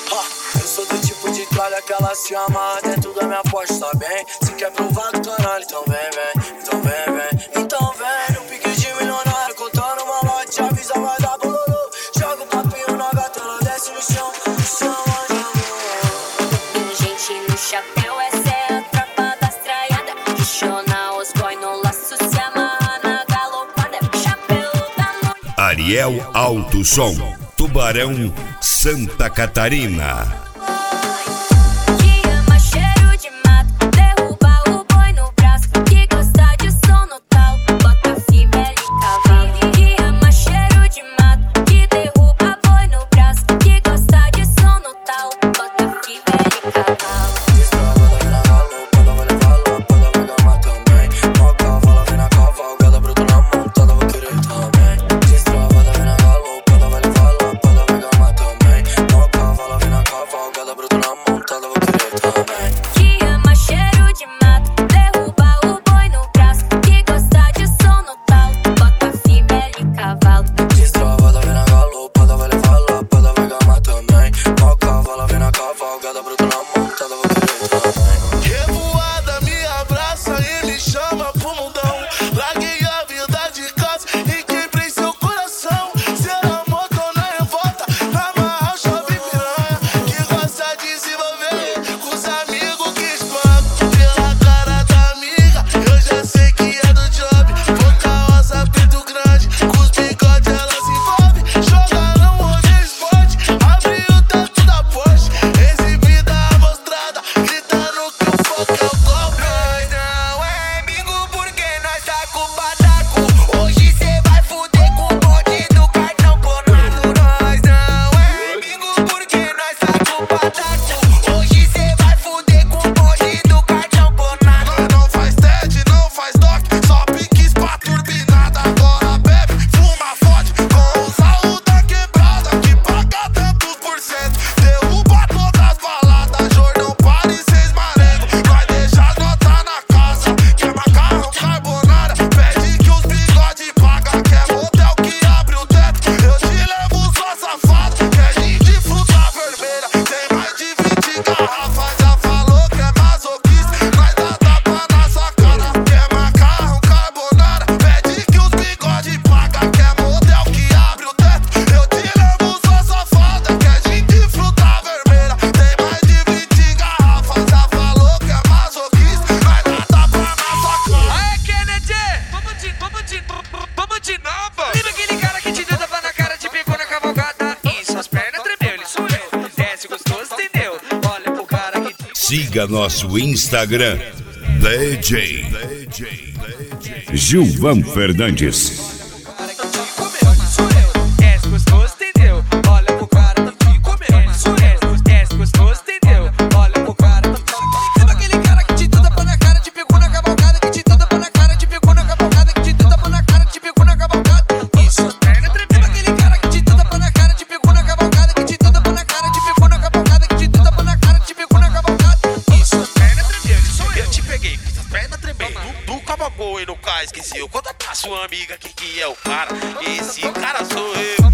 Eu sou do tipo de tralha que ela se amarra dentro da minha Porsche, tá bem? Se quer provar do caralho, então vem, vem. Então vem, vem. Então vem, no pique de milionário, contando uma lote, avisa, vai dar bololô. Joga o papinho na gata, ela desce no chão, onde amor. Gente no chapéu, essa é a tropa das traiadas. Questiona os boy no laço, se amarra na galopada. Chapéu da noite. Ariel Alto Som, Tubarão, Santa Catarina. Que ama cheiro de mato, derruba o boi no braço. Que gosta de som no talo, bota fibra de cavalo. Que ama cheiro de mato, que derruba boi no braço. Que gosta de som no talo, bota fibra de cavalo. Destrava da mina galopada, vai levar lâmpada, vai gamar também. Mó cavala, vem na cavalgada, bruto na montada, vou querer também. Destrava da mina galopada, vai levar lâmpada, vai gamar também. Mó cavala, vem na cavalgada, bruto na montada, vou querer também. Que ama cheiro de mato, derruba o boi no braço. Que gosta de som no talo, bota fibra de cavalo. Destrava da mina galopada, vai levar lâmpada, vai gamar também. Mó cavala, vem na cavalgada, bruto na montada, vou querer também. Revoada me abraça e me chama pro mundão. Larguei a vida de casa e quebrei seu coração. Ser amor, tô na revolta, na marra chove piranha. Que gosta de se envolver com os amigos que espancam. Pela cara da amiga, eu já sei que é do job. Boca rosa, peito grande, com os bigodes ela se envolve. Joga no rolê esporte, abre o teto da Porsche. Exibida amostrada, gritando que o foco é o golpe. Nós não é amigo porque nós tá com pataco. Hoje cê vai fuder com o bonde do cartão clonado. Nós não é amigo porque nós tá com pataco. Hoje cê vai fuder com o bonde do cartão clonado. Nós não faz TED, não faz DOC, só piques pra turbinada. Agora bebe, fuma, fode com o saúde da quebrada. Que paga tantos por cento, derruba todas as baladas. Jordão, Paris, seis marengo, nós deixa as notas na casa. Quer macarrão, carbonara, pede que os bigode paga. Quer motel que abre o teto, eu te levo sua safada. Quer gin de fruta vermelha, tem mais de 20 garrafas. Já falou que é masoquista, nós dá tapa na sua cara. Quer macarrão, carbonara, pede que os bigode paga. Quer motel que abre o teto, eu te levo sua safada. Quer gin de fruta vermelha, tem mais de 20 garrafas. Já falou que é masoquista, nós dá tapa na sua cara. Aê, Kennedy! Vamos de novo! Lembra aquele cara que te deu tapa na cara, te pegou na cavalgada e suas pernas tremeu, ele sou eu. Desce gostoso, entendeu? Olha pro cara que te... Siga nosso Instagram, DJ Gilvan Fernandes. Desce gostoso, entendeu? Olha pro cara que te comeu. Desce gostoso, entendeu? Olha pro cara que te... Lembra aquele cara que te deu tapa na cara, te pegou na cavalgada, que te deu tapa na cara, te pegou na cavalgada, que te deu tapa na cara, te pegou na cavalgada e suas pernas tremeu. Lembra aquele cara que te deu tapa na cara, te pegou na cavalgada, que te deu tapa na cara, te pegou na cavalgada, que te deu tapa na cara, te pegou na cavalgada e suas pernas tremeu. Ele sou eu. Eu te peguei, fiz as pernas tremer. Tu cavalgou e no cais, esqueceu. Conta pra sua amiga que é o cara. Esse cara sou eu.